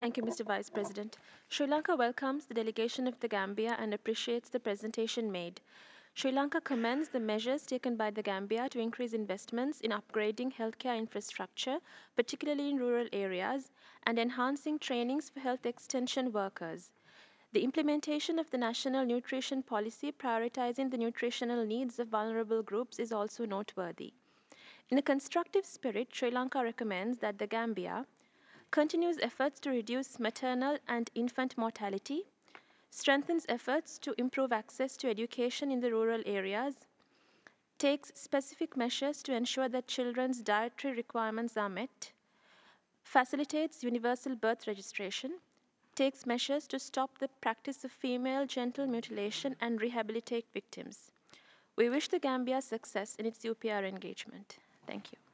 Thank you, Mr. Vice President. Sri Lanka welcomes the delegation of the Gambia and appreciates the presentation made. Sri Lanka commends the measures taken by the Gambia to increase investments in upgrading healthcare infrastructure, particularly in rural areas, and enhancing trainings for health extension workers. The implementation of the National Nutrition Policy prioritizing the nutritional needs of vulnerable groups is also noteworthy. In a constructive spirit, Sri Lanka recommends that the Gambia continues efforts to reduce maternal and infant mortality, strengthens efforts to improve access to education in the rural areas, takes specific measures to ensure that children's dietary requirements are met, facilitates universal birth registration, takes measures to stop the practice of female genital mutilation and rehabilitate victims. We wish the Gambia success in its UPR engagement. Thank you.